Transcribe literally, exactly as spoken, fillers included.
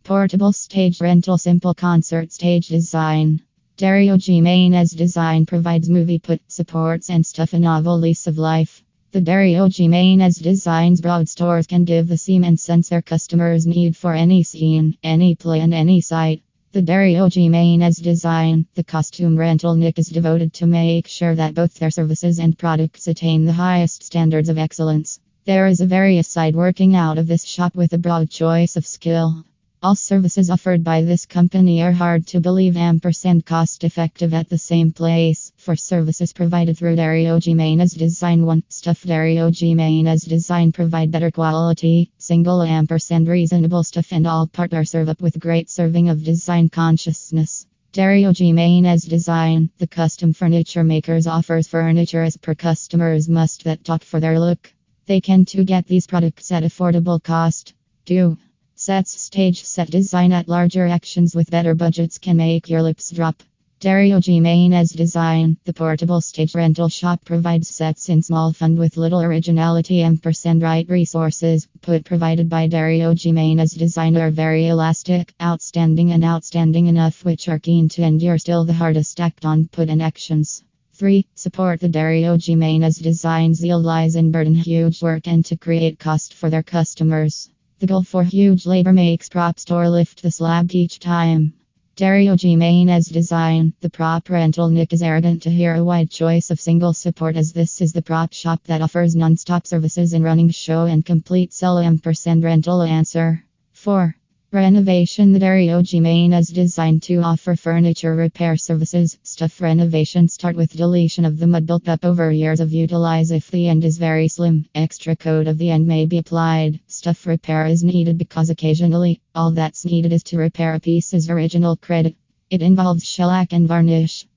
Portable stage rental, simple concert stage design. Dario Jimenez design provides movie put supports and stuff a novel lease of life. The Dario Jimenez designs broad stores can give the same sense their customers need for any scene, any play, and any site. The Dario Jimenez design, the costume rental nick is devoted to make sure that both their services and products attain the highest standards of excellence. There is a various side working out of this shop with a broad choice of skill. All services offered by this company are hard to believe ampersand cost effective at the same place. For services provided through Dario Jimenez Design one, stuff Dario Jimenez Design provide better quality, single ampersand reasonable stuff, and all partner serve up with great serving of design consciousness. Dario Jimenez Design, the custom furniture makers offers furniture as per customers must that talk for their look. They can to get these products at affordable cost. two. Sets stage set design at larger actions with better budgets can make your lips drop. Dario Jimenez Design, the portable stage rental shop provides sets in small fund with little originality ampersand right resources. Put provided by Dario Jimenez Design are very elastic, outstanding and outstanding enough, which are keen to endure still the hardest act on put and actions. three. Support the Dario Jimenez Design zeal lies in burden huge work and to create cost for their customers. The goal for huge labor makes prop store lift the slab each time. Dario Jimenez Design, the prop rental nick is arrogant to hear a wide choice of single support, as this is the prop shop that offers non-stop services in running show and complete sell ampersand rental answer. four. Renovation. The Dario Jimenez Design to offer furniture repair services. Stuff renovation start with deletion of the mud built up over years of utilize. If the end is very slim, extra coat of the end may be applied. Stuff repair is needed because occasionally all that's needed is to repair a piece's original credit. It involves shellac and varnish.